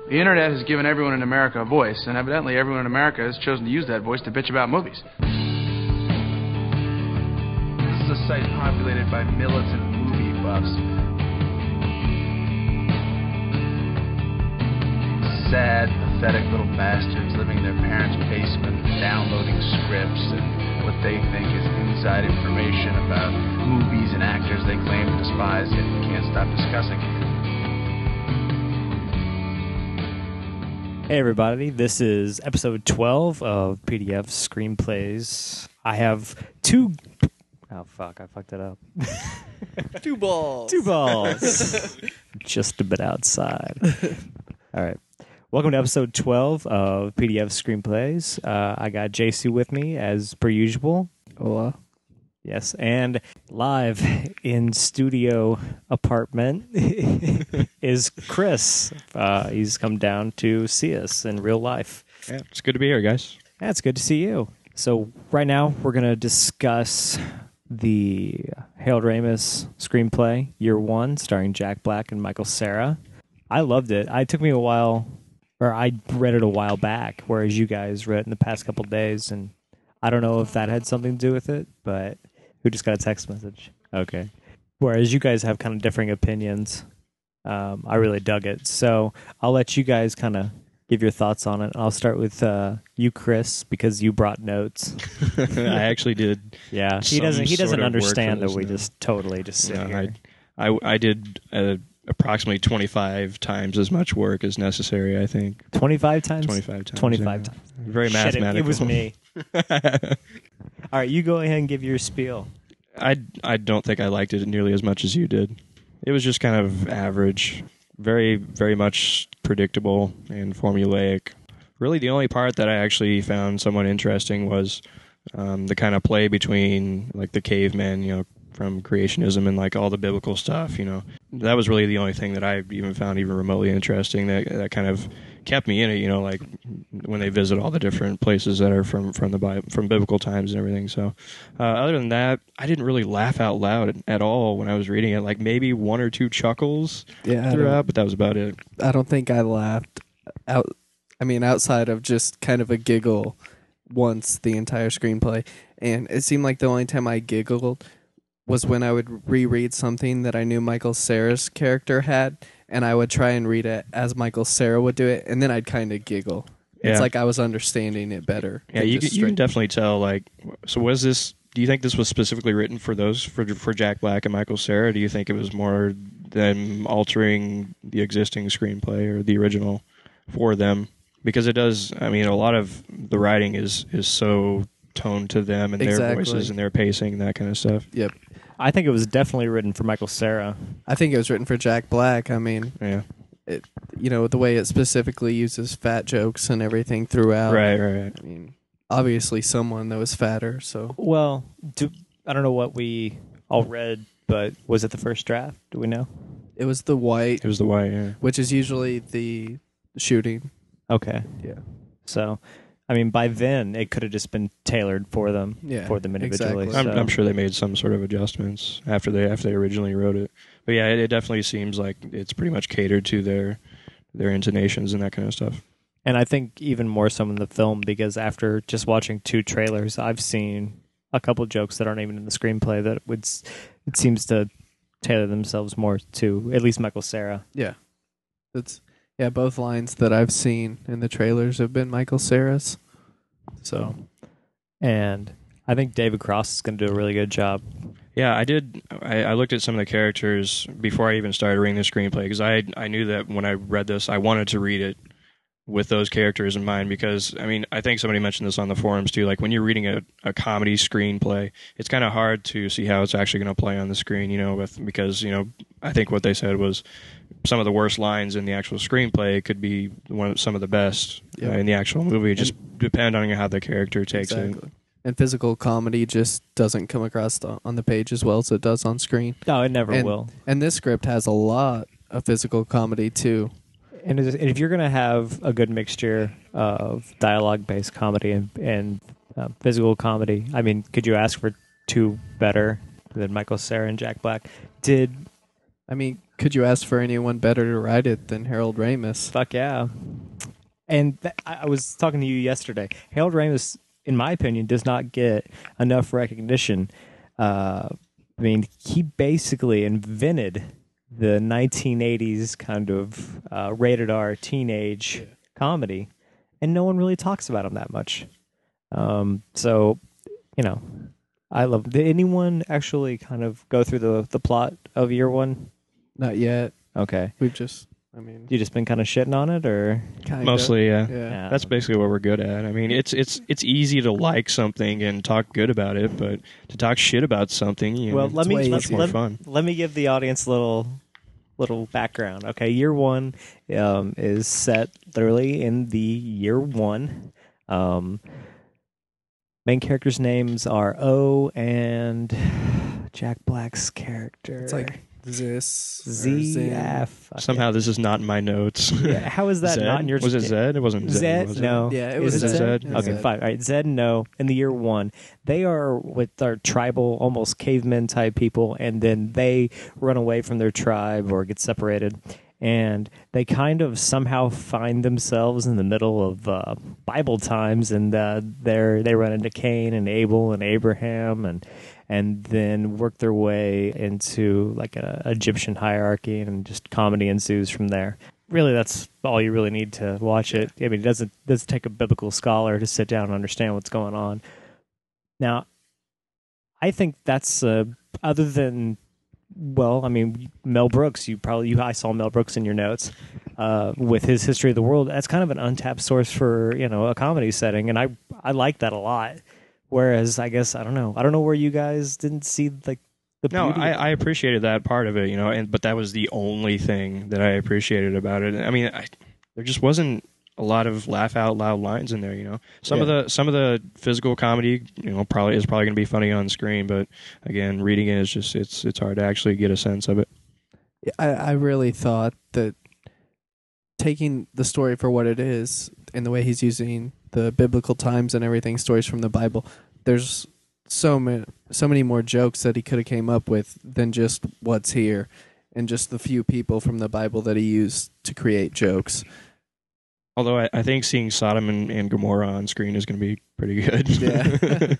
The internet has given everyone in America a voice, and evidently everyone in America has chosen to use that voice to bitch about movies. This is a site populated by militant movie buffs. Sad, pathetic little bastards living in their parents' basement, downloading scripts and what they think is inside information about movies and actors they claim to despise yet can't stop discussing. Hey everybody, this is episode 12 of PDF Screenplays. I have two... Oh fuck, I fucked it up. Two balls. Just a bit outside. Alright. Welcome to episode 12 of PDF Screenplays. I got JC with me as per usual. Hola. Yes, and live in studio apartment is Chris. He's come down to see us in real life. Yeah, it's good to be here, guys. Yeah, it's good to see you. So right now we're going to discuss the Harold Ramis screenplay, Year One, starring Jack Black and Michael Cera. I loved it. It took me a while, or I read it a while back, whereas you guys read it in the past couple of days, and I don't know if that had something to do with it, but... Who just got a text message? Okay. Whereas you guys have kind of differing opinions. I really dug it. So I'll let you guys kind of give your thoughts on it. I'll start with you, Chris, because you brought notes. I actually did. Yeah. He doesn't understand that we just totally just sit here. I did approximately 25 times as much work as necessary, I think. 25 times? 25 times. 25 times. Very mathematical. It was me. All right, you go ahead and give your spiel. I don't think I liked it nearly as much as you did. It was just kind of average, very, very much predictable and formulaic. Really, the only part that I actually found somewhat interesting was the kind of play between like the cavemen, from creationism and like all the biblical stuff. That was really the only thing that I even found even remotely interesting. That kind of kept me in it. Like when they visit all the different places that are from the Bible, from biblical times and everything. So other than that, I didn't really laugh out loud at all when I was reading it. Like maybe one or two chuckles throughout, but that was about it. I don't think I laughed outside of just kind of a giggle once the entire screenplay, and it seemed like the only time I giggled was when I would reread something that I knew Michael Cera's character had, and I would try and read it as Michael Cera would do it, and then I'd kind of giggle. Yeah. It's like I was understanding it better. Yeah, you can definitely tell. So was this? Do you think this was specifically written for Jack Black and Michael Cera? Or do you think it was more them altering the existing screenplay or the original for them? Because it does. I mean, a lot of the writing is so toned to them and their voices and their pacing, that kind of stuff. Yep. I think it was definitely written for Michael Cera. I think it was written for Jack Black. I mean, yeah, the way it specifically uses fat jokes and everything throughout. Right. I mean, obviously someone that was fatter. So well, I don't know what we all read, but was it the first draft? Do we know? It was the white. It was the white, yeah. Which is usually the shooting. Okay. Yeah. So. I mean, by then, it could have just been tailored for them, individually. Exactly. So. I'm sure they made some sort of adjustments after they originally wrote it. But yeah, it definitely seems like it's pretty much catered to their intonations and that kind of stuff. And I think even more so in the film, because after just watching two trailers, I've seen a couple jokes that aren't even in the screenplay that it seems to tailor themselves more to at least Michael Cera. Yeah. Yeah, both lines that I've seen in the trailers have been Michael Cera's. So, and I think David Cross is going to do a really good job. Yeah, I did. I looked at some of the characters before I even started reading the screenplay because I knew that when I read this, I wanted to read it with those characters in mind because, I mean, I think somebody mentioned this on the forums too, like when you're reading a comedy screenplay, it's kind of hard to see how it's actually going to play on the screen, because I think what they said was some of the worst lines in the actual screenplay could be some of the best in the actual movie. Just depend on how the character takes it. And physical comedy just doesn't come across on the page as well as it does on screen. No, it never will. And this script has a lot of physical comedy too. And if you're going to have a good mixture of dialogue-based comedy and physical comedy, I mean, could you ask for two better than Michael Cera and Jack Black? Could you ask for anyone better to write it than Harold Ramis? Fuck yeah. And I was talking to you yesterday. Harold Ramis, in my opinion, does not get enough recognition. I mean, he basically invented the 1980s kind of rated R teenage comedy, and no one really talks about him that much. So, you know, I love. Did anyone actually kind of go through the plot of year one? Not yet. Okay, We've just, I mean, you just been kind of shitting on it, or kind Mostly, yeah. Yeah. That's basically what we're good at. I mean, it's easy to like something and talk good about it, but to talk shit about something, well, let me way much more fun. Let me give the audience a little background. Okay, year one is set literally in the year one. Main characters' names are O and Jack Black's character. It's like this ZF. Somehow this is not in my notes. Yeah, how is that Zed? not in your? Was it Zed? It wasn't Zed. Zed? Was it? No. Yeah, it Is was it Zed. It was Okay, Zed. fine. All right, Zed and No in the year one. They are with our tribal, almost cavemen type people, and then they run away from their tribe or get separated. And they kind of somehow find themselves in the middle of Bible times, and they run into Cain and Abel and Abraham, and then work their way into like a Egyptian hierarchy, and just comedy ensues from there. Really, that's all you really need to watch it. I mean, it doesn't take a biblical scholar to sit down and understand what's going on. Now, I think that's other than. Well, I mean, Mel Brooks. I saw Mel Brooks in your notes with his History of the World. That's kind of an untapped source for a comedy setting, and I like that a lot. Whereas, I guess I don't know where you guys didn't see like the No, beauty. I appreciated that part of it, but that was the only thing that I appreciated about it. I mean, there just wasn't a lot of laugh out loud lines in there. Some of the physical comedy, probably going to be funny on screen, but again, reading it is just it's hard to actually get a sense of it. I really thought that taking the story for what it is and the way he's using the biblical times and everything, stories from the Bible, there's so many more jokes that he could have came up with than just what's here and just the few people from the Bible that he used to create jokes. Although I think seeing Sodom and Gomorrah on screen is going to be pretty good. Yeah.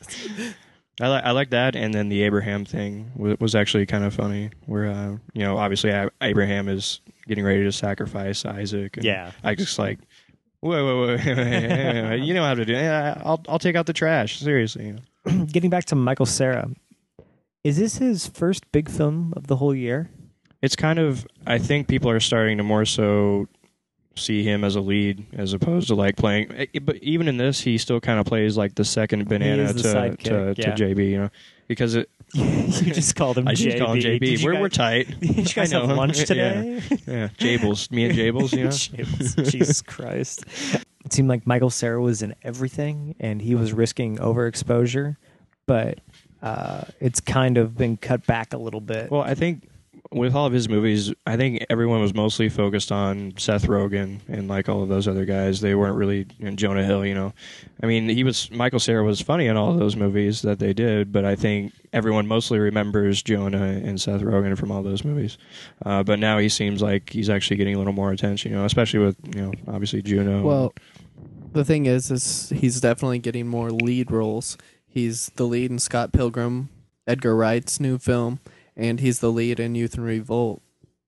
I like that, and then the Abraham thing was actually kind of funny. Where obviously Abraham is getting ready to sacrifice Isaac. And Yeah. I just like, whoa, you know how to do it. Yeah, I'll take out the trash. Seriously. Getting back to Michael Cera, is this his first big film of the whole year? It's kind of. I think people are starting to more so see him as a lead as opposed to like playing. But even in this, he still kind of plays like the second banana is the sidekick, to yeah. JB. Because it. You just called him I JB. just call him JB. Did you We're guys- tight. Did you guys I know. have lunch Yeah. today? Yeah, Jables. Me and Jables. Jables. Jesus Christ. It seemed like Michael Cera was in everything, and he was risking overexposure, but it's kind of been cut back a little bit. Well, I think with all of his movies, I think everyone was mostly focused on Seth Rogen and like all of those other guys. They weren't really Jonah Hill. I mean, Michael Cera was funny in all of those movies that they did, but I think everyone mostly remembers Jonah and Seth Rogen from all those movies. But now he seems like he's actually getting a little more attention. Especially with obviously Juno. Well, the thing is he's definitely getting more lead roles. He's the lead in Scott Pilgrim, Edgar Wright's new film, and he's the lead in Youth and Revolt.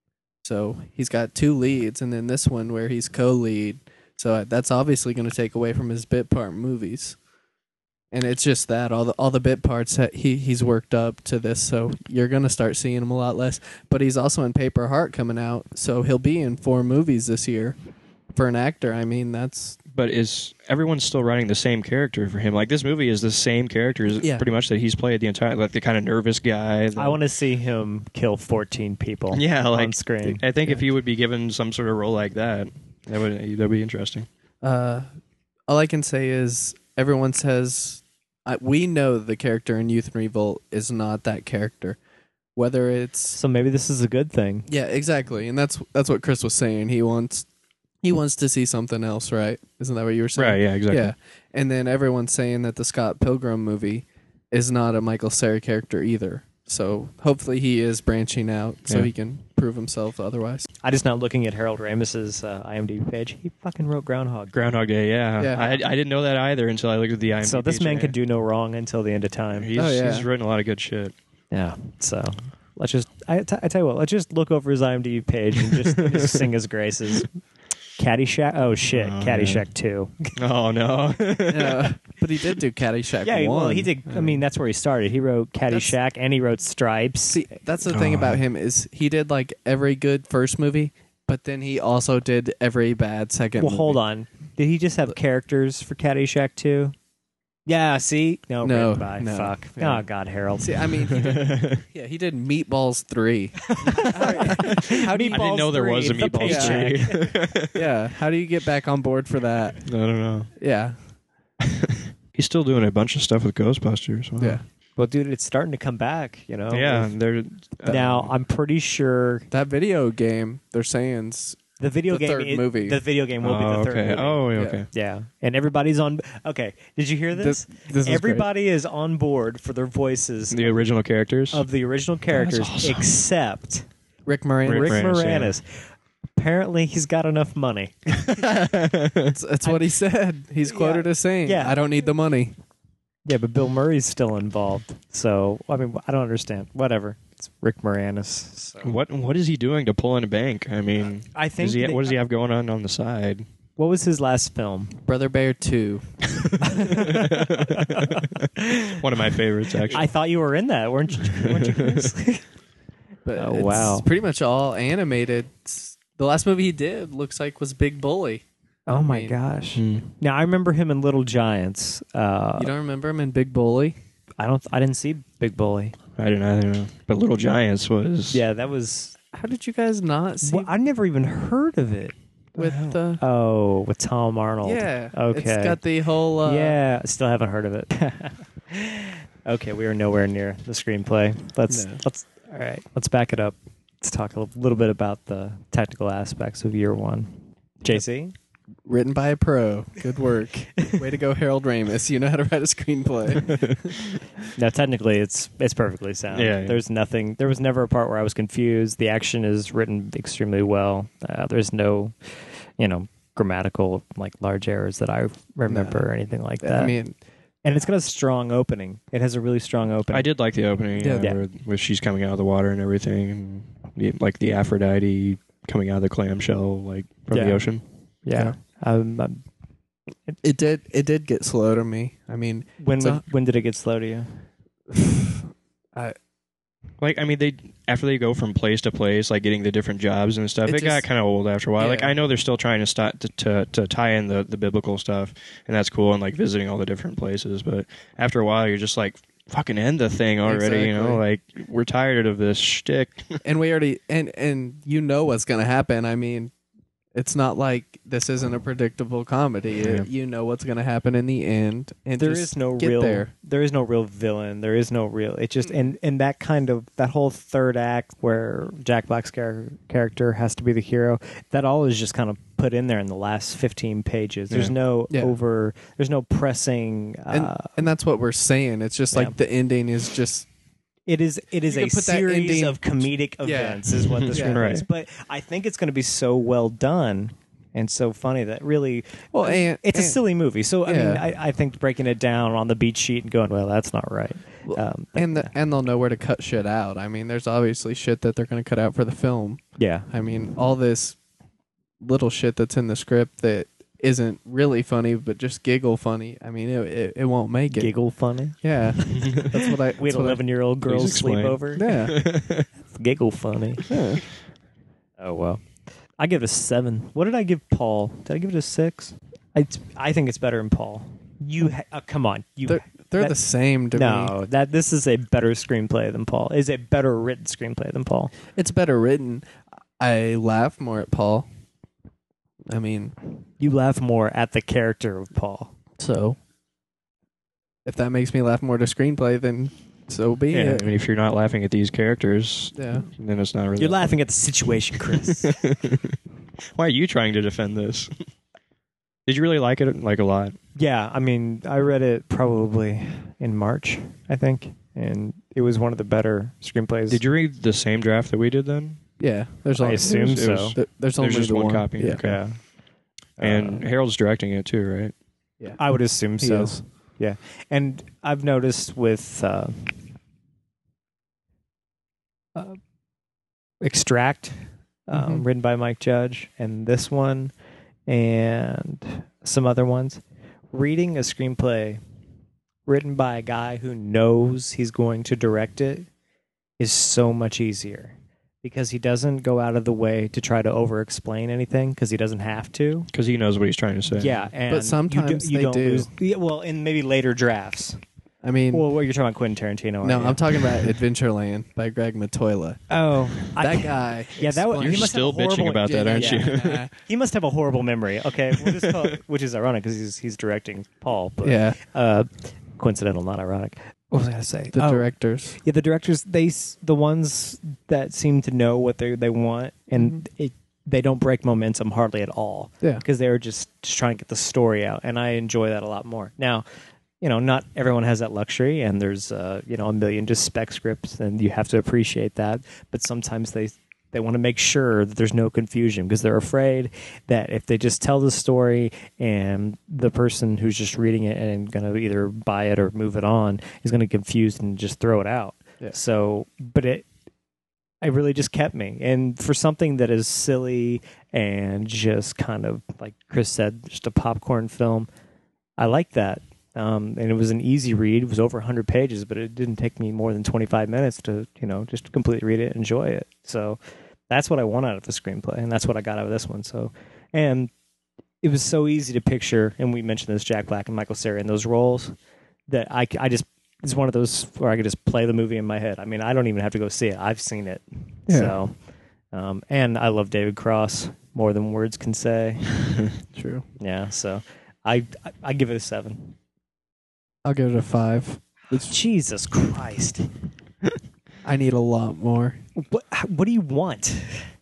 So he's got two leads, and then this one where he's co-lead. So that's obviously going to take away from his bit part movies. And it's just that all the bit parts that he's worked up to this, so you're going to start seeing him a lot less. But he's also in Paper Heart coming out, so he'll be in 4 movies this year. For an actor, I mean, that's... But is everyone's still writing the same character for him? Like this movie is the same characters pretty much that he's played the entire, like the kind of nervous guy. I want to see him kill 14 people on screen. I think if he would be given some sort of role like that'd be interesting. All I can say is everyone says we know the character in Youth and Revolt is not that character. Whether it's So maybe this is a good thing. yeah, exactly, and that's what Chris was saying. He wants to see something else, right? Isn't that what you were saying? Right, yeah, exactly. Yeah, and then everyone's saying that the Scott Pilgrim movie is not a Michael Cera character either. So hopefully he is branching out so Yeah. he can prove himself otherwise. I just not looking at Harold Ramis's IMDb page. He fucking wrote Groundhog. Groundhog Day, yeah. Yeah. I didn't know that either until I looked at the IMDb. So this man page. could do no wrong until the end of time. He's, Oh, yeah. he's written a lot of good shit. Yeah. So let's just. I tell you what. Let's just look over his IMDb page and just sing his graces. Caddyshack. Oh shit. Oh, Caddyshack 2. Oh, no. Yeah, but he did do Caddyshack 1. Well, he did. I mean, that's where he started. He wrote Caddyshack and he wrote Stripes. See, that's the thing about him is he did like every good first movie, but then he also did every bad second Well, movie. hold on. Did he just have characters for Caddyshack 2? Yeah, see? No, No, written by. no. Fuck. Yeah. Oh, God, Harold. See, I mean, he did Meatballs 3. How do you I didn't know there was a the Meatballs 3. Yeah, how do you get back on board for that? I don't know. Yeah. He's still doing a bunch of stuff with Ghostbusters. Wow. Yeah. Well, dude, it's starting to come back, you know? Yeah, they're Now, I'm pretty sure That video game, they're saying's the video The game third movie. The video game will be the third okay. movie. Oh, Yeah. okay. Yeah. And everybody's on. Okay. Did you hear this? this is Everybody is on board for their voices The original characters. of the original characters awesome. except Rick Moranis. Rick Moranis, Moranis. Apparently, he's got enough money. That's what he said. He's quoted as saying, Yeah. I don't need the money. Yeah, but Bill Murray's still involved. So, I mean, I don't understand. Whatever. It's Rick Moranis. So. What is he doing to pull in a bank? I mean, I think. what does he have going on the side? What was his last film? Brother Bear 2. One of my favorites, actually. I thought you were in that, weren't you, Chris? But Oh, it's wow. pretty much all animated. The last movie he did looks like was Big Bully. Oh my mean- gosh! Hmm. Now I remember him in Little Giants. You don't remember him in Big Bully? I didn't see Big Bully. I don't know. But Little Giants was. Yeah, that was. How did you guys not see Well, I never even heard of it. with the... Oh, with Tom Arnold. Yeah. Okay. It's got the whole... Yeah, I still haven't heard of it. Okay, we are nowhere near the screenplay. Let's all right. Let's back it up. Let's talk a little bit about the technical aspects of year one. JC, Written by a pro. Good work. Way to go, Harold Ramis. You know how to write a screenplay. now technically it's perfectly sound. Yeah. There's nothing. There was never a part where I was confused. The action is written extremely well. There's no, grammatical like large errors that I remember or anything like that. I mean, and it's got a strong opening. It has a really strong opening. I did like the opening. Yeah. Yeah. Where she's coming out of the water and everything, and the Aphrodite coming out of the clamshell, like from the Yeah. ocean. Yeah. it did get slow to me. I mean, When So- when did it get slow to you? After they go from place to place, like getting the different jobs and stuff, it got just- kind of old after a while. Yeah. Like I know they're still trying to tie in the biblical stuff, and that's cool, and like visiting all the different places. But after a while, you're just like, fucking end the thing already. You know, like we're tired of this shtick. and we already and you know what's going to happen. I mean, it's not like this isn't a predictable comedy. Yeah. You know what's going to happen in the end, and There just is no get real there. there is no real villain. There is no real it just and that kind of that whole third act where Jack Black's character has to be the hero, that all is just kind of put in there in the last 15 pages. There's Yeah. no Yeah. there's no pressing And that's what we're saying. It's just Yeah. like the ending is just it is You a can put that series ending- of comedic Yeah. events is what the Yeah. screenplay is. Right. But I think it's going to be so well done and so funny that really well, and it's a silly movie. So I mean, Yeah. I think breaking it down on the beat sheet and going, well, that's not right. and they'll know where to cut shit out. I mean, there's obviously shit that they're going to cut out for the film. Yeah. I mean, all this little shit that's in the script that isn't really funny, but just giggle funny. I mean, it won't make it. Giggle funny. Yeah, that's what I. We had that's what I- 11-year-old girls Please explain. sleepover. Yeah, Giggle funny. yeah. Oh well. I give it a 7. What did I give Paul? Did I give it a 6? I think it's better than Paul. Come on. They're that- the same to me. No, this is a better screenplay than Paul. Is a better written screenplay than Paul. It's better written. I laugh more at Paul. I mean, You laugh more at the character of Paul. so if that makes me laugh more to screenplay, then so be Yeah, it. I mean, if you're not laughing at these characters, Yeah. then it's not really. You're laughing at the situation, Chris. Why are you trying to defend this? Did you really like it? Like a lot? Yeah, I mean, I read it probably in March, I think, and it was one of the better screenplays. Did you read the same draft that we did then? Yeah, there's I only assume so. there's There's only just the one copy. Yeah. Okay. Yeah. And Harold's directing it too, right? Yeah. I would assume He so. is. Yeah, and I've noticed with Extract, Mhm. written by Mike Judge, and this one, and some other ones, reading a screenplay written by a guy who knows he's going to direct it is so much easier because he doesn't go out of the way to try to over-explain anything because he doesn't have to. Because he knows what he's trying to say. Yeah, and But sometimes you they don't do. lose. Yeah, well, in maybe later drafts. I mean, Well, what you're talking about Quentin Tarantino? no, aren't you? I'm talking about Adventureland by Greg Matoila. Oh, That guy. Yeah, that was- You're he must still have a bitching horrible- about that, aren't you? Yeah. He must have a horrible memory. Okay, we'll just call it, which is ironic because he's directing Paul. But, Yeah. coincidental, not ironic. What was I going to say? The Oh, directors. Yeah, the directors. The ones that seem to know what they want, and they don't break momentum hardly at all. Yeah. because they're just trying to get the story out, and I enjoy that a lot more. Now, not everyone has that luxury, and there's a million just spec scripts, and you have to appreciate that. But sometimes they want to make sure that there's no confusion because they're afraid that if they just tell the story and the person who's just reading it and going to either buy it or move it on is going to get confused and just throw it out. Yeah. So, but it really just kept me. And for something that is silly and just kind of, like Chris said, just a popcorn film, I like that. And it was an easy read. It was over 100 pages, but it didn't take me more than 25 minutes to, just completely read it and enjoy it. So that's what I want out of the screenplay, and that's what I got out of this one. So, and it was so easy to picture, and we mentioned this, Jack Black and Michael Cera in those roles, that I just, it's one of those where I could just play the movie in my head. I mean, I don't even have to go see it. I've seen it. Yeah. So, and I love David Cross more than words can say. True. Yeah, so I give it a 7. I'll give it a 5. Jesus Christ. I need a lot more. What do you want?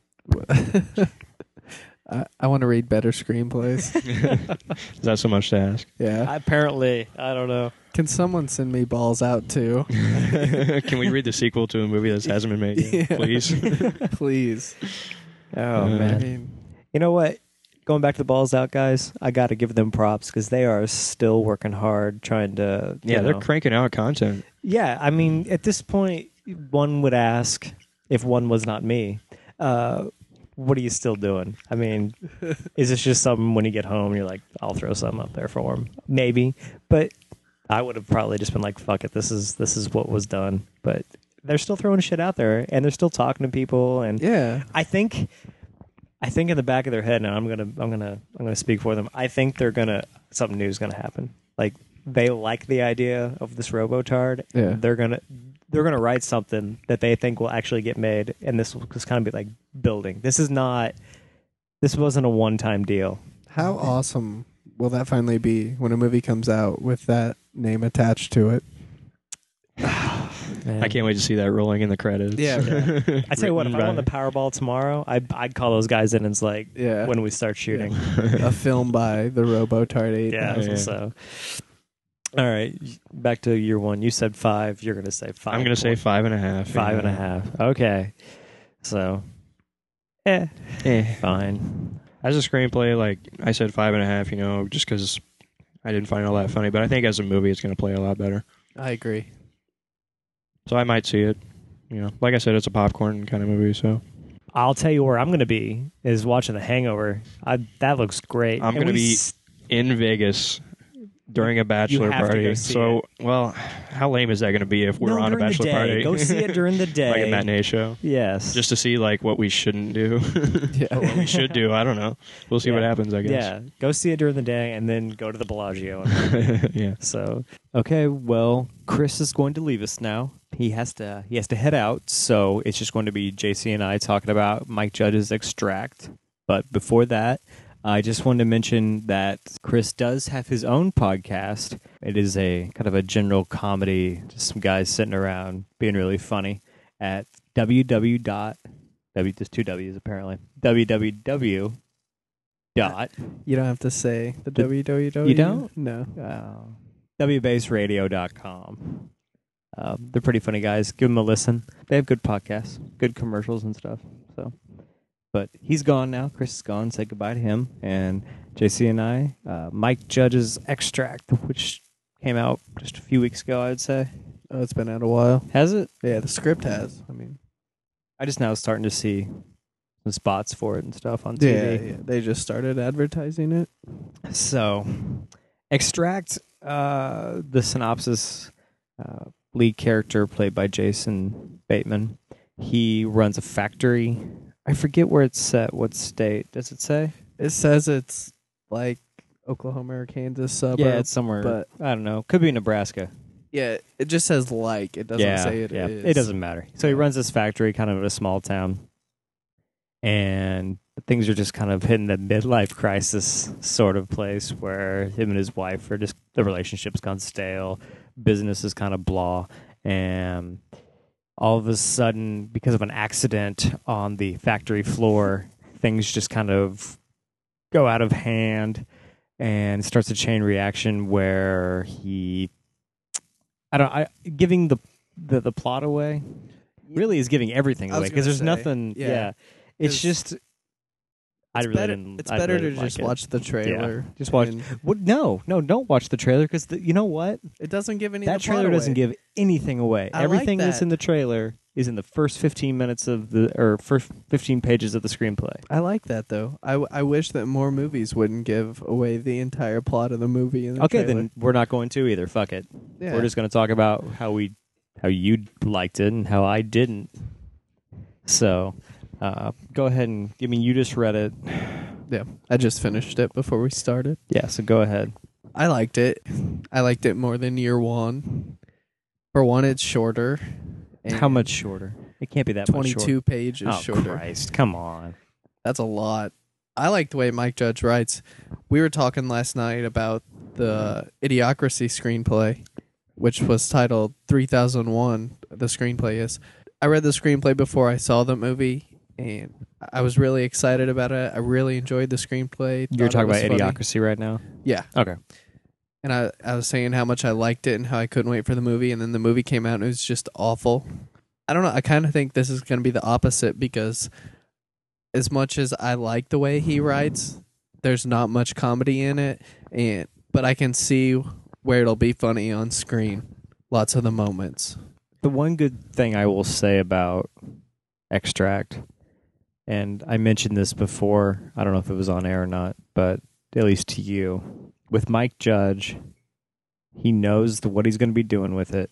I want to read better screenplays. Is that so much to ask? Yeah. Apparently, I don't know. Can someone send me Balls Out too? Can we read the sequel to a movie that hasn't been made yet, Yeah. please? Please. Oh, I man. mean, You know what? Going back to the Balls Out guys, I got to give them props because they are still working hard trying to. Yeah, they're cranking out content. Yeah, I mean, at this point, one would ask if one was not me, what are you still doing? I mean, is this just something when you get home you're like, I'll throw something up there for him? Maybe, but I would have probably just been like, fuck it, this is what was done. But they're still throwing shit out there, and they're still talking to people, and yeah. I think in the back of their head, and I'm gonna speak for them. I think something new is gonna happen. Like they like the idea of this Robotard. Yeah. They're gonna write something that they think will actually get made, and this will just kind of be like building. This wasn't a one-time deal. How awesome will that finally be when a movie comes out with that name attached to it? Man. I can't wait to see that rolling in the credits. Yeah. I tell you what, if I Right. won the Powerball tomorrow, I'd call those guys in and it's like Yeah. when we start shooting. A film by the Robotard 8. Yeah. Yeah. So, all right, back to year one. You said 5. You're gonna say 5. I'm going to say 5.5. 5.5. Okay. So, fine. As a screenplay, like I said, 5.5. Just because I didn't find it all that funny, but I think as a movie, it's going to play a lot better. I agree. So I might see it. Like I said, it's a popcorn kind of movie. So I'll tell you where I'm gonna be is watching The Hangover. That looks great. I'm And going to we be in Vegas during a bachelor have to party. go see So, well, how lame is that going to be if we're on a during the bachelor day. party? Go see it during the day. Like a matinee show. Yes. Just to see like what we shouldn't do, or Yeah. what we should do. I don't know. We'll see what Yeah. happens. I guess. Yeah. Go see it during the day and then go to the Bellagio. Yeah. So okay, well, Chris is going to leave us now. He has to head out, so it's just going to be JC and I talking about Mike Judge's Extract. But before that, I just wanted to mention that Chris does have his own podcast. It is a kind of a general comedy, just some guys sitting around being really funny at there's 2 W's apparently. www. You don't have to say the www. You don't? No. wbaseradio.com. They're pretty funny guys. Give them a listen. They have good podcasts, good commercials and stuff. So, but he's gone now. Chris is gone. Say goodbye to him. And JC and I, Mike Judge's Extract, which came out just a few weeks ago, I'd say. Oh, it's been out a while. Has it? Yeah, the script has. I mean, I just now starting to see some spots for it and stuff on TV. yeah, they just started advertising it. So, Extract, the synopsis, lead character played by Jason Bateman. He runs a factory. I forget where it's set. What state? Does it say? It says it's like Oklahoma or Kansas suburb. Yeah, it's somewhere. but I don't know. Could be Nebraska. yeah, it just says like. It doesn't say it is. It doesn't matter. So he runs this factory kind of in a small town. And things are just kind of hitting the midlife crisis sort of place where him and his wife are just, the relationship's gone stale. Business is kind of blah. And all of a sudden, because of an accident on the factory floor, things just kind of go out of hand and starts a chain reaction where giving the plot away really is giving everything I was away because there's gonna say, nothing. yeah. Yeah, it's just. I really better, didn't. It's I better really to like just it. watch the trailer. Yeah, just watch. And What? No, don't watch the trailer because you know what? it doesn't give any. That of the plot trailer doesn't away. give anything away. I like Everything that's that. in the trailer is in the first 15 minutes of first 15 pages of the screenplay. I like that though. I wish that more movies wouldn't give away the entire plot of the movie. In the Okay, trailer. then we're not going to either. Fuck it. Yeah. We're just going to talk about how you liked it and how I didn't. So, go ahead and you just read it. Yeah, I just finished it before we started. Yeah, so go ahead. I liked it. I liked it more than Year One. For one, it's shorter. and How much shorter? It can't be that much shorter. 22 pages Oh, shorter. Christ. Come on. That's a lot. I like the way Mike Judge writes. We were talking last night about the Idiocracy screenplay, which was titled 3001. The screenplay is. I read the screenplay before I saw the movie, and I was really excited about it. I really enjoyed the screenplay. You're thought it talking about was funny. Idiocracy right now? Yeah. Okay. And I was saying how much I liked it and how I couldn't wait for the movie, and then the movie came out and it was just awful. I don't know. I kind of think this is going to be the opposite because as much as I like the way he writes, there's not much comedy in it, but I can see where it'll be funny on screen. Lots of the moments. The one good thing I will say about Extract, and I mentioned this before, I don't know if it was on air or not, but at least to you, with Mike Judge, he knows what he's going to be doing with it.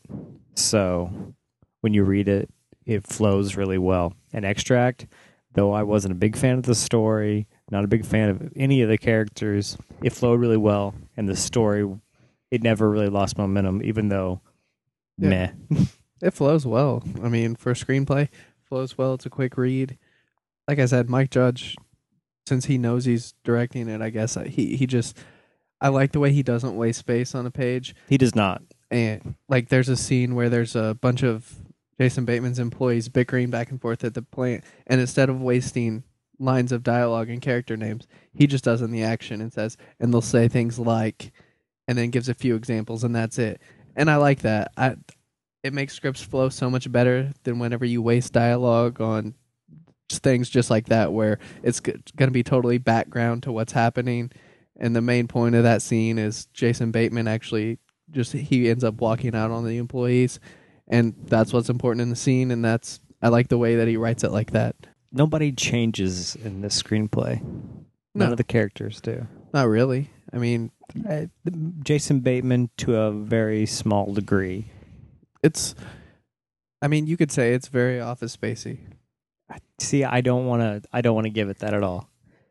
So when you read it, it flows really well. And Extract, though I wasn't a big fan of the story, not a big fan of any of the characters, it flowed really well. And the story, it never really lost momentum, even though, Yeah. meh. It flows well. I mean, for a screenplay, flows well. It's a quick read. Like I said, Mike Judge, since he knows he's directing it, I guess he just. I like the way he doesn't waste space on a page. He does not. And like, there's a scene where there's a bunch of Jason Bateman's employees bickering back and forth at the plant, and instead of wasting lines of dialogue and character names, he just does in the action and says, and they'll say things like, and then gives a few examples, and that's it. And I like that. It makes scripts flow so much better than whenever you waste dialogue on things just like that, where it's going to be totally background to what's happening. And the main point of that scene is Jason Bateman actually he ends up walking out on the employees, and that's what's important in the scene. And I like the way that he writes it like that. Nobody changes in this screenplay. None No. of the characters do. Not really. I mean, Jason Bateman to a very small degree. you could say it's very Office Spacey. See, I don't want to give it that at all.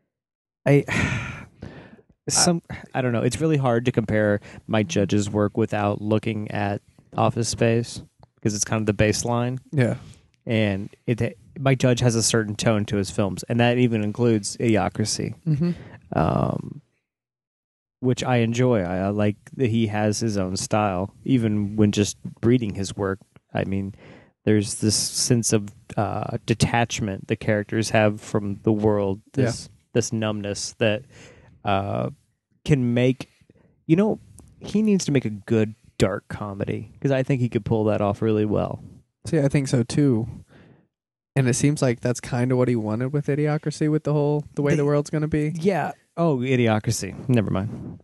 I don't know. It's really hard to compare Mike Judge's work without looking at Office Space because it's kind of the baseline, Yeah. and Mike Judge has a certain tone to his films, and that even includes Idiocracy, Mm-hmm. which I enjoy. I like that he has his own style, even when just reading his work. I mean, there's this sense of detachment the characters have from the world. This numbness that can make. He needs to make a good dark comedy because I think he could pull that off really well. See, I think so too. And it seems like that's kind of what he wanted with Idiocracy, with the way the world's going to be. Yeah. Oh, Idiocracy. Never mind.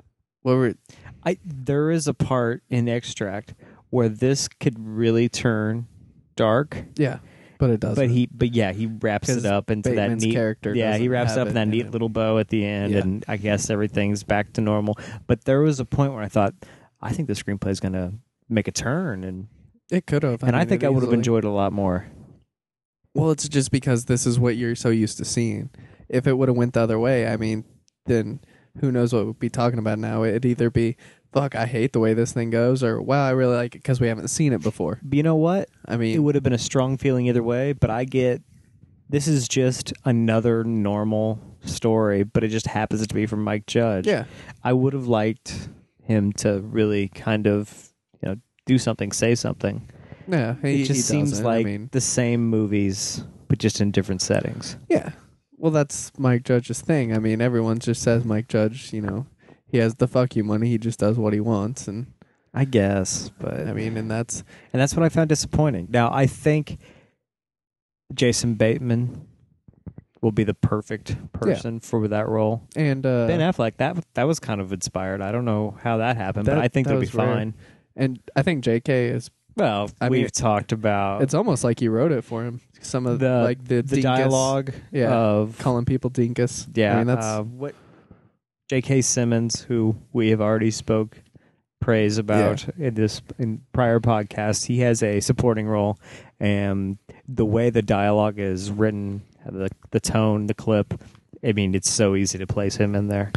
There is a part in Extract where this could really turn dark. Yeah, but it doesn't. But he wraps it up into Bateman's that neat character. Yeah, he doesn't wraps it have up in that neat him. little bow at the end, Yeah. and I guess everything's back to normal. But there was a point where I thought, I think the screenplay is going to make a turn, and It could have. I think I would have easily. enjoyed it a lot more. Well, it's just because this is what you're so used to seeing. If it would have went the other way, I mean, then who knows what we'd be talking about now? It'd either be, fuck, I hate the way this thing goes, or wow, I really like it because we haven't seen it before. But you know what? I It mean, would have been a strong feeling either way, but I get this is just another normal story, but it just happens to be from Mike Judge. yeah, I would have liked him to really kind of, do something, say something. yeah. It just seems doesn't. like I mean, the same movies, but just in different settings. yeah. Well, that's Mike Judge's thing. I mean, everyone just says Mike Judge. He has the fuck you money. He just does what he wants, and I guess, but I mean, and that's what I found disappointing. Now, I think Jason Bateman will be the perfect person for that role. and Ben Affleck, that was kind of inspired. I don't know how that happened, but I think that they'll be was rare. fine. And I think J.K. is. Well, I mean, we've talked about It's almost like he wrote it for him. Some of the dinkus, dialogue of calling people dinkus. yeah. I mean, that's what J.K. Simmons, who we have already spoke praise about in prior podcasts, he has a supporting role, and the way the dialogue is written, the tone, the clip. I mean, it's so easy to place him in there.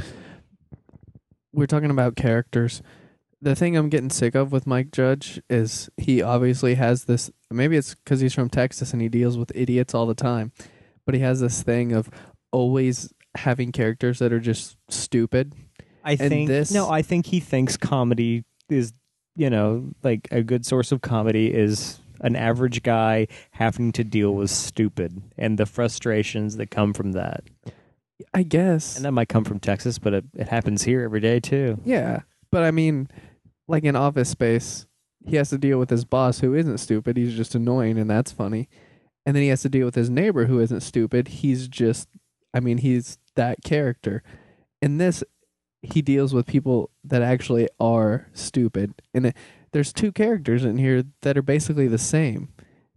we're talking about characters. The thing I'm getting sick of with Mike Judge is he obviously has this. Maybe it's because he's from Texas and he deals with idiots all the time, but he has this thing of always having characters that are just stupid. I think he thinks comedy is, like a good source of comedy is an average guy having to deal with stupid and the frustrations that come from that. I guess. And that might come from Texas, but it happens here every day too. Yeah, but I mean, like in Office Space, he has to deal with his boss who isn't stupid. He's just annoying, and that's funny. And then he has to deal with his neighbor who isn't stupid. He's that character. In this, he deals with people that actually are stupid. And there's two characters in here that are basically the same.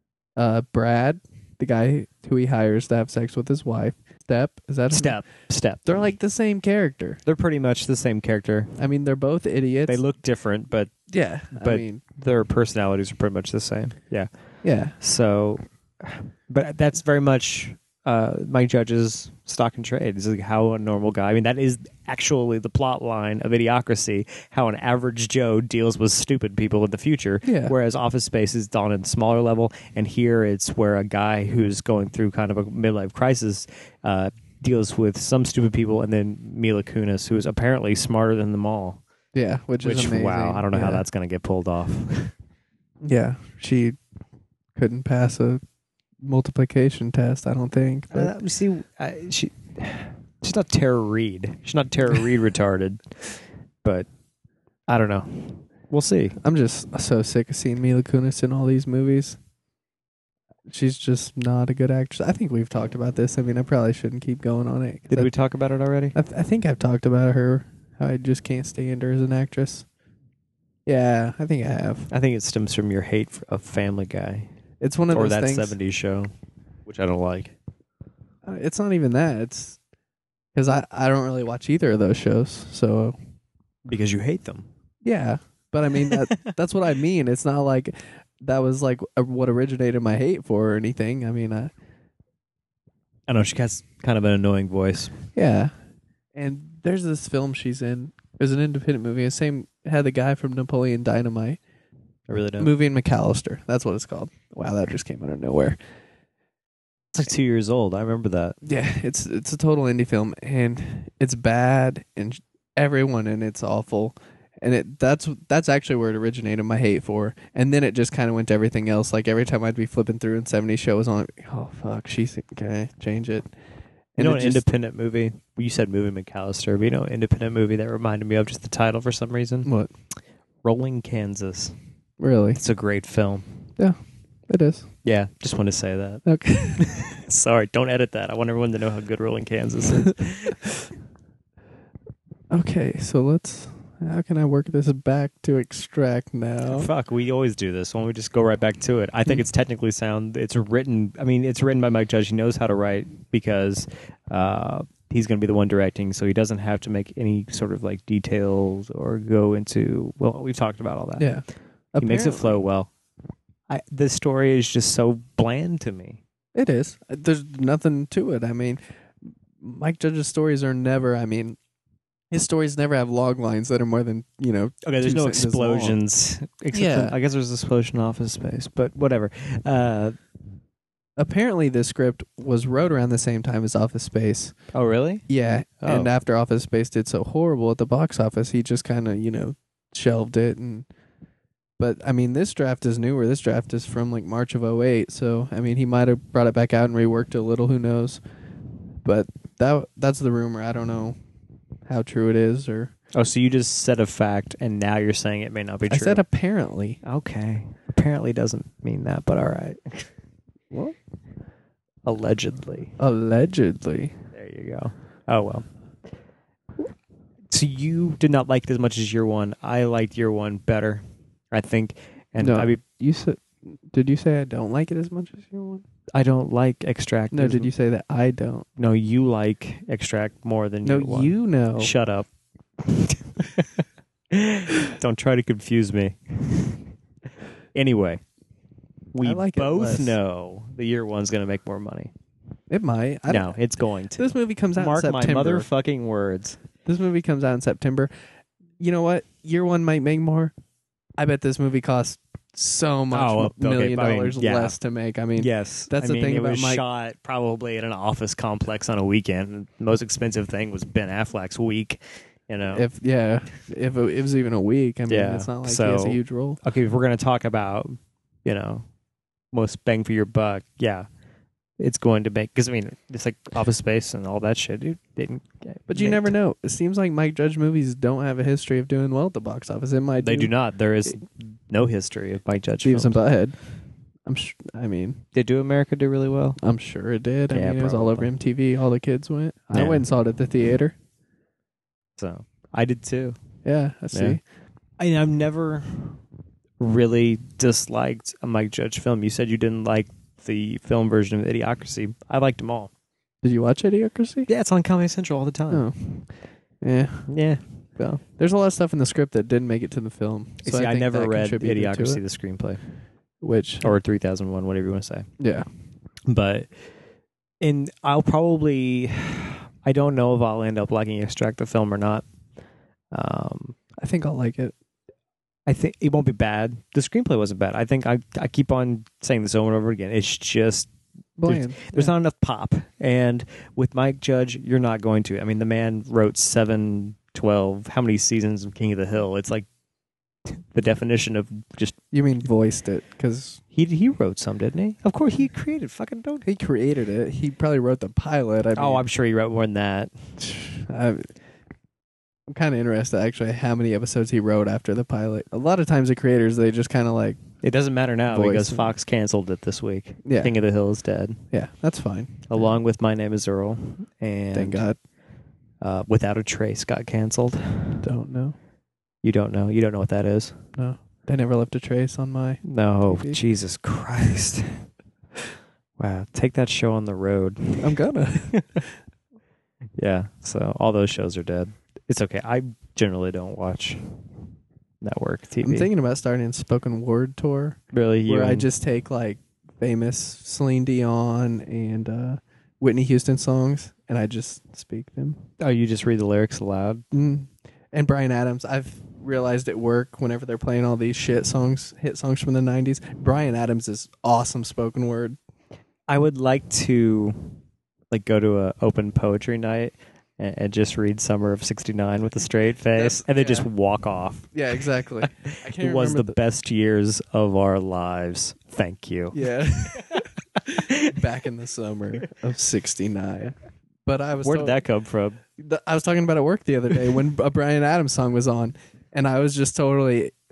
Brad, the guy who he hires to have sex with his wife. Step. Is that Step. They're like the same character. They're pretty much the same character. I mean, they're both idiots. They look different, but yeah. but their personalities are pretty much the same. Yeah. yeah. So, but that's very much Mike Judge's stock and trade. Is like how a normal guy. I mean, that is actually the plot line of Idiocracy. How an average Joe deals with stupid people in the future. Yeah. Whereas Office Space is done at a smaller level, and here it's where a guy who's going through kind of a midlife crisis deals with some stupid people, and then Mila Kunis, who is apparently smarter than them all. Yeah, which is amazing. Wow, I don't know how Yeah. that's going to get pulled off. Yeah, she couldn't pass a multiplication test, I don't think. But She's not Tara Reid. She's not Tara Reid retarded, but I don't know. We'll see. I'm just so sick of seeing Mila Kunis in all these movies. She's just not a good actress. I think we've talked about this. I mean, I probably shouldn't keep going on it. Did we talk about it already? I think I've talked about her. How I just can't stand her as an actress. Yeah, I think I have. I think it stems from your hate of Family Guy It's one of or those that things. 70s show, which I don't like. It's not even that. It's because I don't really watch either of those shows. So Because you hate them. yeah, but I mean that's what I mean. It's not like that was like what originated my hate for or anything. I mean, I know she has kind of an annoying voice. yeah. And there's this film she's in. It was an independent movie. It had the guy from Napoleon Dynamite. I really don't. Movie in McAllister. That's what it's called. Wow, that just came out of nowhere. It's like 2 years old. I remember that. Yeah, it's a total indie film, and it's bad, and everyone in it's awful, and that's actually where it originated my hate for, and then it just kind of went to everything else. Like every time I'd be flipping through and 70 show was on, oh fuck, she's okay, change it. You know, an it just- independent movie. You said movie McAllister, but you know, independent movie that reminded me of just the title for some reason. What? Rolling Kansas. Really? It's a great film. It is. Yeah, just want to say that. Okay. Sorry, don't edit that. I want everyone to know how good Rolling Kansas is. Okay, so how can I work this back to Extract now? Fuck, we always do this. Why don't we just go right back to it? I think it's technically sound. It's written by Mike Judge. He knows how to write because he's going to be the one directing, so he doesn't have to make any sort of like details or go into. Well, we've talked about all that. Yeah. He makes it flow well. The story is just so bland to me. It is. There's nothing to it. I mean, Mike Judge's stories are never, his stories never have log lines that are more than, Okay, there's 2 no sentences explosions. Except I guess there's an explosion in Office Space, but whatever. Apparently, this script was wrote around the same time as Office Space. Oh, really? Yeah. Oh. And after Office Space did so horrible at the box office, he just kind of, shelved it. But, this draft is newer. This draft is from like March of 2008. So, he might have brought it back out and reworked it a little. Who knows? But that's the rumor. I don't know how true it is or... Oh, so you just said a fact, and now you're saying it may not be true. I said apparently. Okay. Apparently doesn't mean that, but all right. What? Allegedly. Allegedly. There you go. Oh, well. So you did not like it as much as Year One. I liked Year One better, I think. And No, you said... Did you say I don't like it as much as you want? I don't like Extract. No, did you say that I don't? No, you like Extract more than No, Year One. you know. Shut up. Don't try to confuse me. Anyway, we I like it both less. know the Year One's going to make more money. It might. No, it's going to. This movie comes out Mark in my September. motherfucking words. This movie comes out in September. You know what? Year One might make more. I bet this movie costs so much $1 million dollars yeah. less to make. Yes, that's the thing it about was Mike. shot probably in an office complex on a weekend. The most expensive thing was Ben Affleck's week. If it was even a week, Yeah, it's not like so- he has a huge role. Okay, if we're gonna talk about most bang for your buck, yeah, it's going to make because it's like Office Space and all that shit. It didn't, But you never know. It seems like Mike Judge movies don't have a history of doing well at the box office. It might. They do not. There is no history of Mike Judge Beavis films. and Butthead. Did Do America do really well? I'm sure it did. Yeah, it was all over probably. MTV. All the kids went. I Yeah. went and saw it at the theater. So I did too. Yeah, I see. Yeah. I've never really disliked a Mike Judge film. You said you didn't like the film version of Idiocracy. I liked them all. Did you watch Idiocracy? Yeah, it's on Comedy Central all the time. Oh, yeah. Yeah. Well, There's a lot of stuff in the script that didn't make it to the film. So see, I think never that read contributed to Idiocracy, it. the screenplay, Which, or 3001, whatever you want to say. yeah, But, and I don't know if I'll end up liking Extract the film or not. I think I'll like it. I think it won't be bad. The screenplay wasn't bad. I think I keep on saying this over and over again. It's just Bland. there's not enough pop. And with Mike Judge, you're not going to. The man wrote 7, 12, how many seasons of King of the Hill? It's like the definition of just... You mean voiced it? Because He wrote some, didn't he? Of course, he created fucking... he created it. He probably wrote the pilot. I'm sure he wrote more than that. I'm kind of interested, actually, how many episodes he wrote after the pilot. A lot of times the creators, they just kind of like, It doesn't matter now Voice because and- Fox canceled it this week. yeah, King of the Hill is dead. yeah, that's fine. Along with My Name is Earl. And Thank God. Without a Trace got canceled. Don't know. You don't know. You don't know what that is. No. They never left a trace on my... No, TV. Jesus Christ. Wow, take that show on the road. I'm gonna. Yeah, so all those shows are dead. It's okay. I generally don't watch network TV. I'm thinking about starting a spoken word tour really, where I just take like famous Celine Dion and Whitney Houston songs and I just speak them. you just read the lyrics aloud. And Bryan Adams, I've realized at work whenever they're playing all these hit songs from the 90s, Bryan Adams is awesome spoken word. I would like to go to a open poetry night and just read Summer of '69 with a straight face, and then just walk off. Yeah, exactly. I can't It was the remember best years of our lives. Thank you. Yeah. Back in the summer of '69. But I was Where did that come from? I was talking about at work the other day when a Bryan Adams song was on, and I was just totally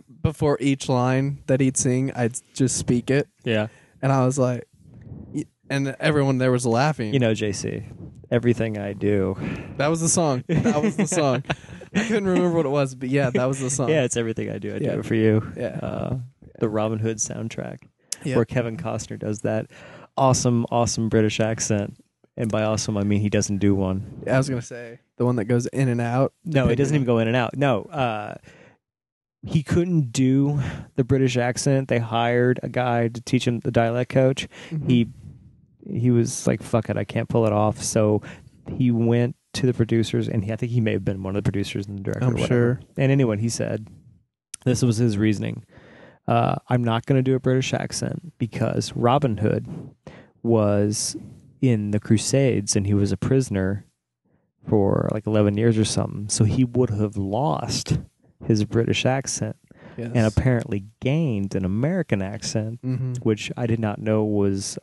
before each line that he'd sing, I'd just speak it, Yeah. and I was like, and everyone there was laughing. You know, JC, everything I do. That was the song. That was the song. I couldn't remember what it was, but yeah, that was the song. Yeah, it's everything I do. I do Yeah. it for you. Yeah. The Robin Hood soundtrack, Yeah. where Kevin Costner does that awesome British accent. And by awesome, I mean he doesn't do one. I was gonna say the one that goes in and out. No, it doesn't even go in and out. No, he couldn't do the British accent. They hired a guy to teach him, the dialect coach. Mhm. He was like, fuck it, I can't pull it off. So he went to the producers, and I think he may have been one of the producers and the director. I'm or whatever. sure. And anyway, he said, this was his reasoning. I'm not going to do a British accent because Robin Hood was in the Crusades, and he was a prisoner for like 11 years or something. So he would have lost his British accent Yes. and apparently gained an American accent, Mhm. which I did not know was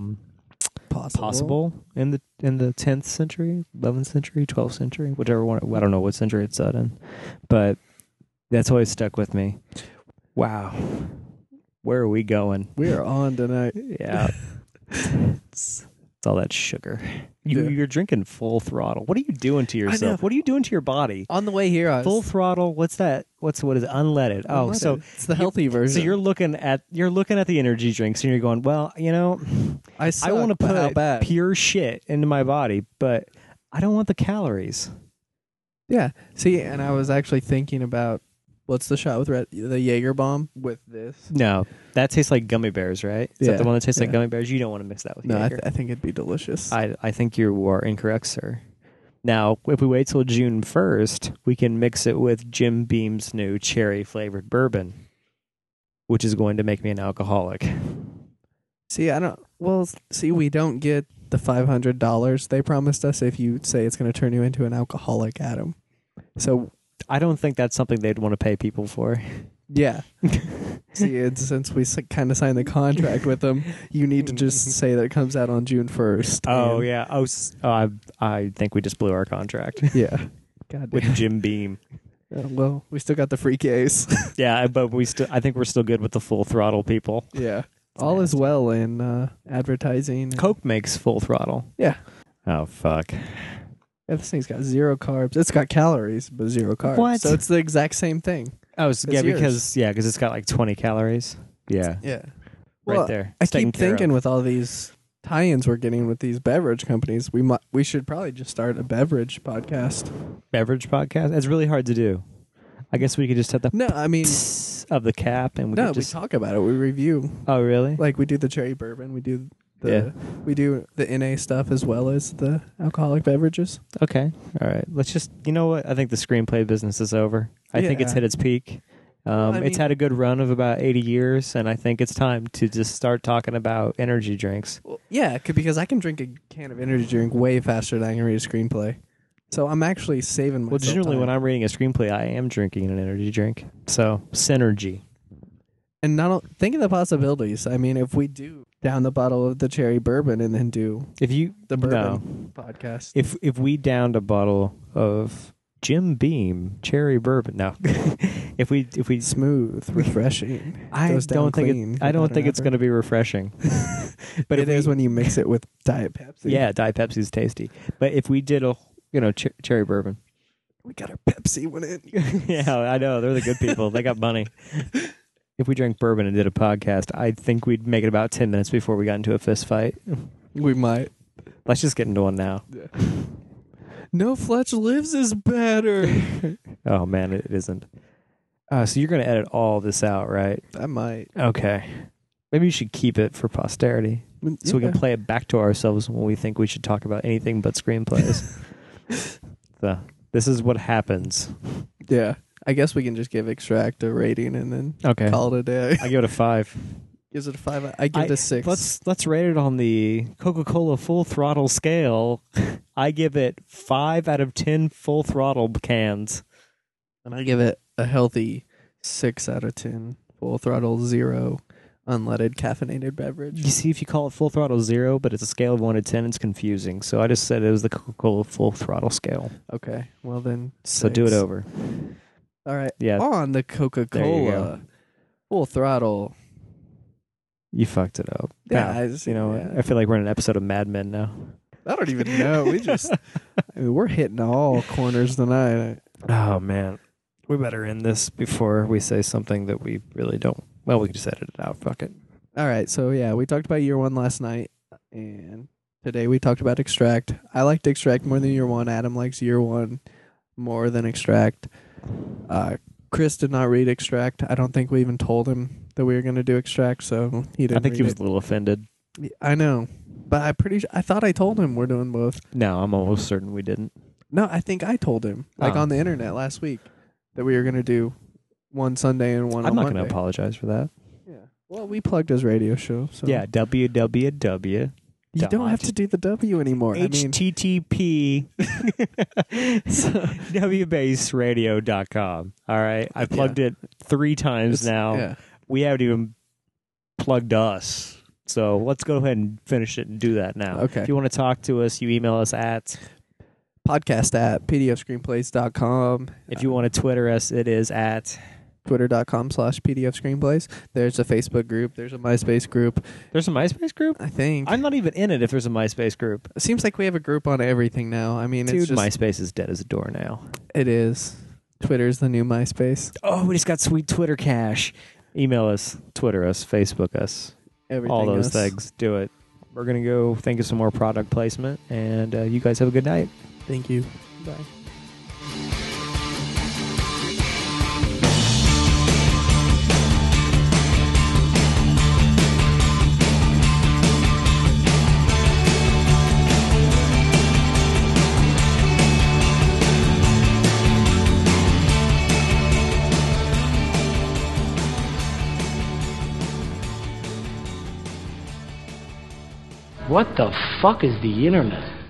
possible in the 10th century, 11th century, 12th century, whichever one. I don't know what century it's set in, but that's always stuck with me. Wow, where are we going? We are on tonight. Yeah, it's all that sugar. Yeah. You're drinking full throttle. What are you doing to yourself? know. What are you doing to your body? On the way here, I was Full throttle. What's that? What is it? Unleaded. Oh, unleaded. so it's the healthy version. so you're looking at the energy drinks and you're going, well, you know, I suck, want to but how put bad? pure shit into my body, but I don't want the calories. Yeah. See, and I was actually thinking about what's the shot with the Jaeger bomb with this. No, that tastes like gummy bears, right? Is that Yeah, the one that tastes like yeah. gummy bears? You don't want to mix that with No, Jaeger. I think it'd be delicious. I think you are incorrect, sir. Now, if we wait till June 1st, we can mix it with Jim Beam's new cherry-flavored bourbon, which is going to make me an alcoholic. See, I don't. Well, see, we don't get the $500 they promised us if you say it's going to turn you into an alcoholic, Adam. So I don't think that's something they'd want to pay people for. yeah. See, since we kind of signed the contract with them, you need to just say that it comes out on June 1st. Oh, and- yeah. I think we just blew our contract yeah. God with damn. Jim Beam. Well, we still got the free case. Yeah, but I think we're still good with the full throttle people. Yeah. All is well in advertising. Coke makes full throttle. Yeah. Oh, fuck. Yeah, this thing's got 0 carbs. It's got calories, but 0 carbs. What? So it's the exact same thing. Oh, It's yours. because it's got like 20 calories. Yeah, Yeah. right Well, there. I It's taken keep care of. thinking with all these tie-ins we're getting with these beverage companies, we should probably just start a beverage podcast. Beverage podcast. It's really hard to do. I guess we could just have the No, I mean, of the cap, and we no, could just. we talk about it. We review. Oh, really? Like we do the cherry bourbon. We do the NA stuff as well as the alcoholic beverages. Okay. All right. Let's just. You know what? I think the screenplay business is over. I think it's Yeah. hit its peak. I It's mean- had a good run of about 80 years, and I think it's time to just start talking about energy drinks. Well, yeah, because I can drink a can of energy drink way faster than I can read a screenplay. So I'm actually saving myself. Well, generally, time. when I'm reading a screenplay, I am drinking an energy drink. So, synergy. And think of the possibilities. I mean, if we do down the bottle of the cherry bourbon and then do If you the no. bourbon podcast, If we downed a bottle of Jim Beam cherry bourbon, no. if we smooth, refreshing, I goes down don't think clean I don't without think an it's going to be refreshing. But It is when you mix it with Diet Pepsi. yeah, Diet Pepsi's tasty. But if we did a cherry bourbon, we got our Pepsi one in. yeah, I know they're the good people. They got money. If we drank bourbon and did a podcast, I think we'd make it about 10 minutes before we got into a fist fight. We might. Let's just get into one now. No, Fletch Lives is better. Oh man, it isn't. So you're going to edit all this out, right? I might. Okay. Maybe you should keep it for posterity, so we can play it back to ourselves when we think we should talk about anything but screenplays. So this is what happens. Yeah. I guess we can just give Extract a rating and then Okay. call it a day. I give it a 5. Gives it a 5. I give it a 6. Let's rate it on the Coca-Cola full throttle scale. I give it 5 out of 10 full throttle cans. And I give it a healthy 6 out of 10. Full throttle 0 unleaded caffeinated beverage. You see, if you call it full throttle 0, but it's a scale of 1 to 10, it's confusing. So I just said it was the Coca-Cola full throttle scale. Okay. Well then. So do it 6. over. All right. Yeah. On the There you Coca-Cola. go. Full throttle. You fucked it up. Yeah, Wow. I just- you know, yeah. I feel like we're in an episode of Mad Men now. I don't even know. We just, I mean, we're hitting all corners tonight. Oh man, we better end this before we say something that we really don't. Well, we can just edit it out. Fuck it. All right. So, yeah, we talked about year one last night. And today we talked about Extract. I liked Extract more than year one. Adam likes year one more than Extract. Chris did not read Extract. I don't think we even told him that we were going to do Extract, so he didn't I think he read was a little offended. it. I know. But I thought I told him we're doing both. No, I'm almost certain we didn't. No, I think I told him, like Oh. on the internet last week, that we were going to do one Sunday and one I'm on not Monday. going to apologize for that. Yeah. Well, we plugged his radio show. So Yeah, www. You don't have to do the W anymore. I mean, HTTP wbaseradio.com. All right. I plugged it 3 times now. Yeah. We haven't even plugged us. So let's go ahead and finish it and do that now. Okay. If you want to talk to us, you email us at. Podcast at pdfscreenplays.com. If you want to Twitter us, it is at. Twitter.com/pdfscreenplays. There's a Facebook group. There's a MySpace group. There's a MySpace group? I think. I'm not even in it if there's a MySpace group. It seems like we have a group on everything now. I mean, Dude, it's just, MySpace is dead as a door now. it is. Twitter's the new MySpace. Oh, we just got sweet Twitter cash. Email us, Twitter us, Facebook us. Everything All those else. things. Do it. We're going to go think of some more product placement, and you guys have a good night. Thank you. Bye. What the fuck is the internet?